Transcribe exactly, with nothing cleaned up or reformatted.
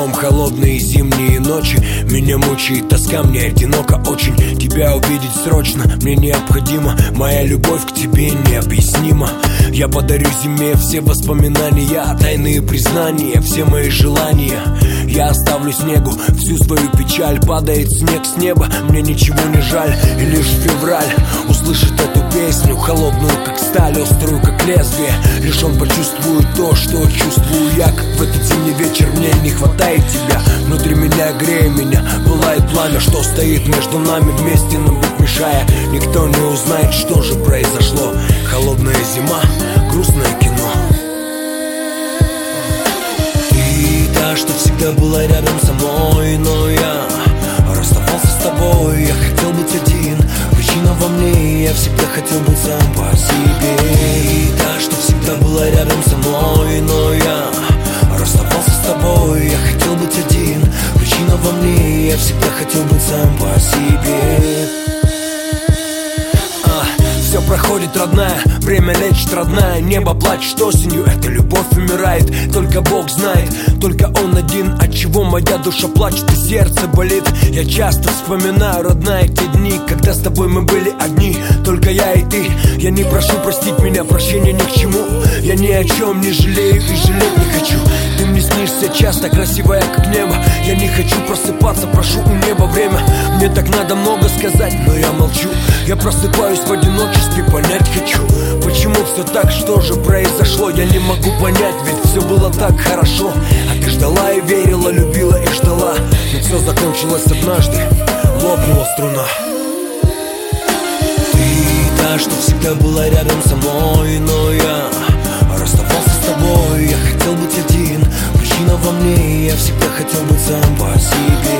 днем, холодные зимние ночи. Меня мучает тоска, мне одиноко очень. Тебя увидеть срочно, мне необходимо. Моя любовь к тебе необъяснима. Я подарю зиме все воспоминания, тайные признания, все мои желания. Я оставлю снегу всю свою печаль. Падает снег с неба, мне ничего не жаль. И лишь февраль услышит эту песню, холодную как сталь, острую как лезвие. Лишь он почувствует то, что чувствую я. Как в этот зимний вечер мне не хватает тебя. Внутри меня, грея меня, пылает пламя, что стоит между нами, вместе нам быть мешая. Никто не узнает, что же произошло. Холодная зима, грустное кино. Ты та, что всегда была рядом со мной, но я расставался с тобой. Я хотел быть один, причина во мне. Я всегда хотел быть сам по себе. Ты та, что всегда была рядом со мной, но я расставался с тобой. Я хотел быть один, причина во мне. Я всегда хотел быть сам по себе. Все проходит, родная, время лечит, родная. Небо плачет осенью, эта любовь умирает. Только Бог знает, только Он один, от чего моя душа плачет и сердце болит. Я часто вспоминаю, родная, те дни, когда с тобой мы были одни, только я и ты. Я не прошу простить меня, прощения ни к чему. Я ни о чем не жалею и жалеть не хочу. Ты мне снишься часто, красивая как небо. Я не хочу просыпаться, прошу у неба время. Мне так надо много сказать, но я молчу. Я просыпаюсь в одиночестве, понять хочу, почему все так, что же произошло. Я не могу понять, ведь все было так хорошо. А ты ждала и верила, любила и ждала. Но все закончилось однажды, лопнула струна. Ты та, что всегда была рядом со мной, но я расставался с тобой. Я хотел быть один, причина во мне. Я всегда хотел быть сам по себе.